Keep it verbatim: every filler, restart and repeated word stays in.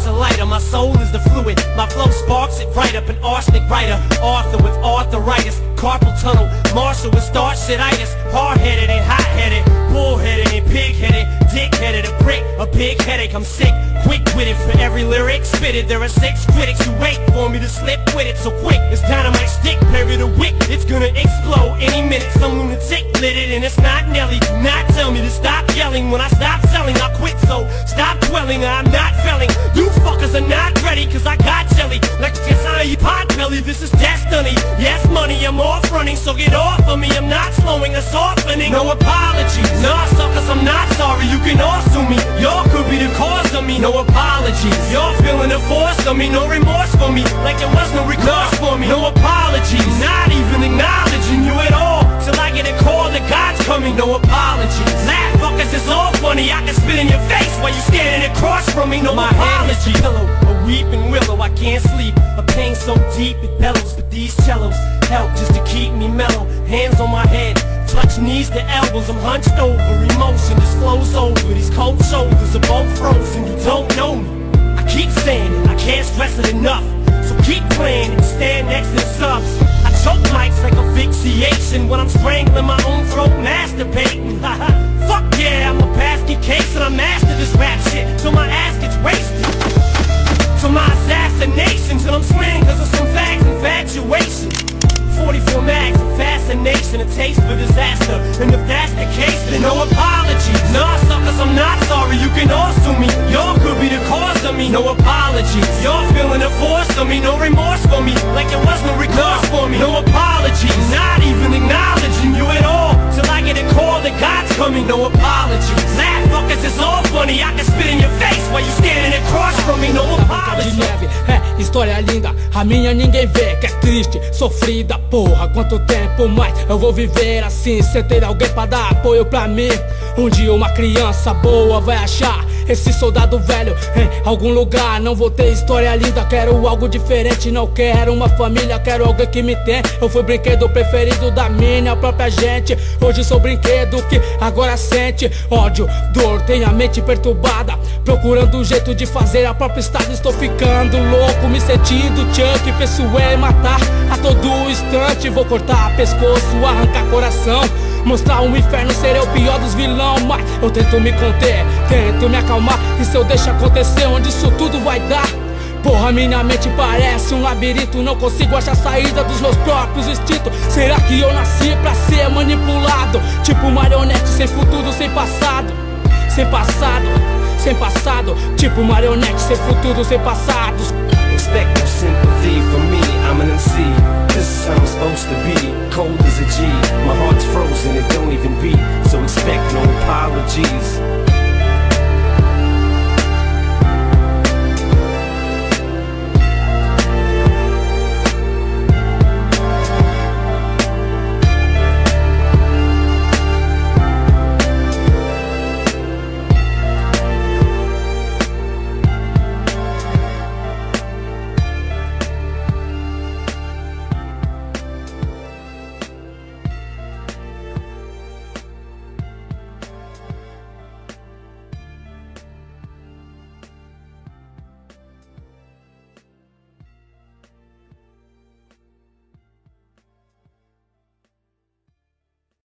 a lighter, my soul is the fluid. My flow sparks it right up, an arsenic writer. Arthur with arthritis, carpal tunnel. Marshall with starch-shititis. Hard-headed and hot-headed, bull-headed and pig-headed, dick-headed, a prick, a big headache. I'm sick, quick with it. For every lyric spitted, there are six critics who wait for me to slip with it. So quick, it's dynamite stick, parry the wick. It's gonna explode any minute. Some lunatic lit it and it's not Nelly. Do not tell me to stop yelling. When I stop selling, I quit, so stop dwelling. I'm not felling. You fuckers are not ready, cause I got jelly. Like a Kasai pot belly, this is destiny. Yes, money, I'm off running, so get off of me. I'm not slowing or softening. No apologies. Nah, suckers, I'm not sorry. You can all sue me. Y'all could be the cause of me. No apologies. Y'all feeling the force of me. No remorse for me, like there was no recourse for me. No apologies. Not even acknowledging you at all, till I get a call that God's coming. No apologies. Laugh, fuckers, it's all funny. I can spit in your face while you standing across from me. No My apologies. Pillow, a weeping willow, I can't sleep. A pain so deep it bellows, but these cellos help just to keep me mellow. Hands on my head, touch knees to elbows. I'm hunched over, emotion just flows over. These cold shoulders are both frozen. You don't know me, I keep saying it, I can't stress it enough. So keep playing and stand next to the subs. I choke mics like asphyxiation when I'm strangling my own throat, masturbating. Fuck yeah, I'm a basket case and I master this rap shit till my ass gets wasted. Till my assassinations, and I'm swinging cause of some facts, infatuation. Forty-four mags of fascination, a taste for disaster. And if that's the case, then no apologies. Nah, suckers, I'm not sorry. You can all sue me. Y'all could be the cause of me. No apologies. Y'all feeling the force of me. No remorse for me, like there was no recourse for me. No apologies. Not even acknowledging you at all, till I get a call that God's coming. No apologies. Laugh, fuckers, it's all funny. I can spit in your face while you standing across from me. No apologies. De neve, é, história linda, a minha ninguém vê, que é triste, sofrida, porra, quanto tempo mais eu vou viver assim, sem ter alguém pra dar apoio pra mim. Um dia uma criança boa vai achar esse soldado velho em algum lugar. Não vou ter história linda, quero algo diferente. Não quero uma família, quero alguém que me tem. Eu fui brinquedo preferido da minha própria gente. Hoje sou brinquedo que agora sente ódio, dor, tem a mente perturbada, procurando um jeito de fazer a própria estrada. Estou ficando louco, me sentindo Chuck, penso em matar a todo instante. Vou cortar pescoço, arrancar coração, mostrar um inferno, serei o pior dos vilão. Mas eu tento me conter, tento me acalmar. E se eu deixo acontecer, onde isso tudo vai dar? Porra, minha mente parece um labirinto. Não consigo achar saída dos meus próprios instintos. Será que eu nasci pra ser manipulado? Tipo marionete, sem futuro, sem passado. Sem passado, sem passado. Tipo marionete, sem futuro, sem passado. Expect no sympathy from me, I'm an M C. This is how I'm supposed to be, cold as a G. My